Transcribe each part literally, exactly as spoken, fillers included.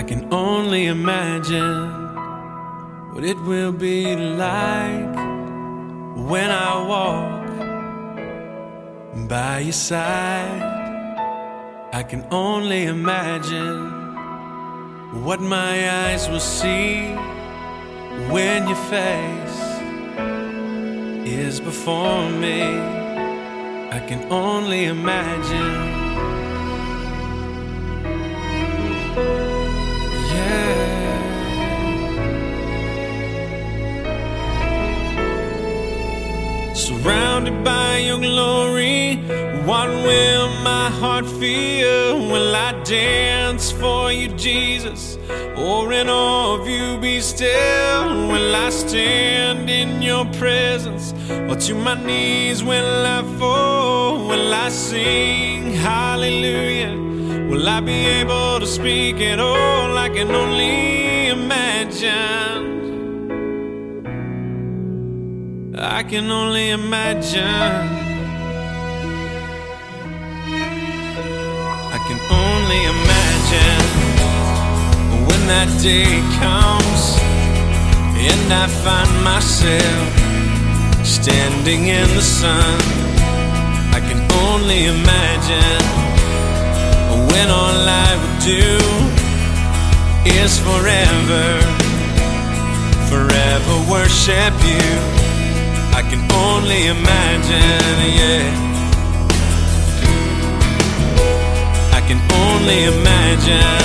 I can only imagine what it will be like when I walk by your side. I can only imagine what my eyes will see when your face is before me. I can only imagine. Yeah. Surrounded by your glory, what will my heart feel? Will I dance for you, Jesus? Or in awe of you be still? Will I stand in your presence? Or to my knees will I fall? Will I sing hallelujah? Will I be able to speak at all? I can only imagine. I can only imagine. I can only imagine when that day comes and I find myself standing in the sun. I can only imagine when all I would do is forever, forever worship you. I can only imagine, yeah. I can only imagine.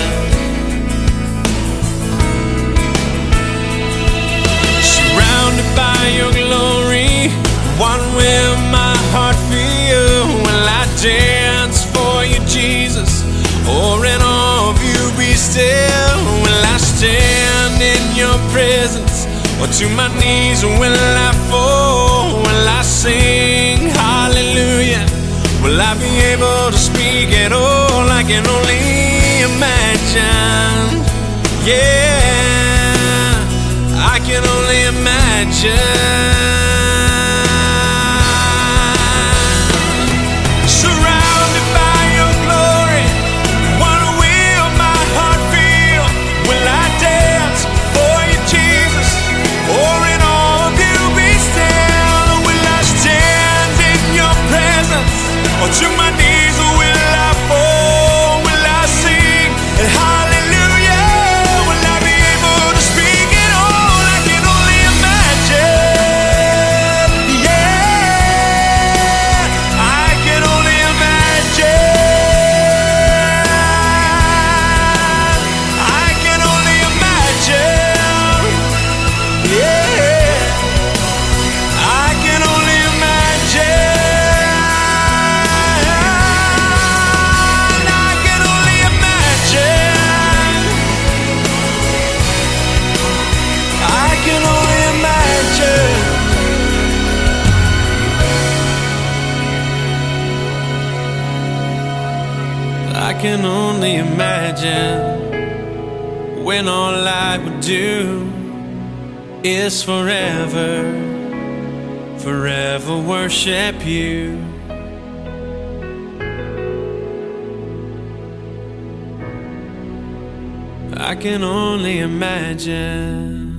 Surrounded by your glory, what will my heart feel? Will I dance for you, Jesus? Or in awe of you be still? Will I stand in your presence? Or to my knees will I fall? Will I sing hallelujah? Will I be able to speak at all? I can only imagine. Yeah, I can only imagine. To my knees will I fall? Will I sing and hallelujah? Will I be able to speak at all? I can only imagine. Yeah, I can only imagine. I can only imagine. Yeah, I can only imagine. I can only imagine when all I would do is forever, forever worship you. I can only imagine.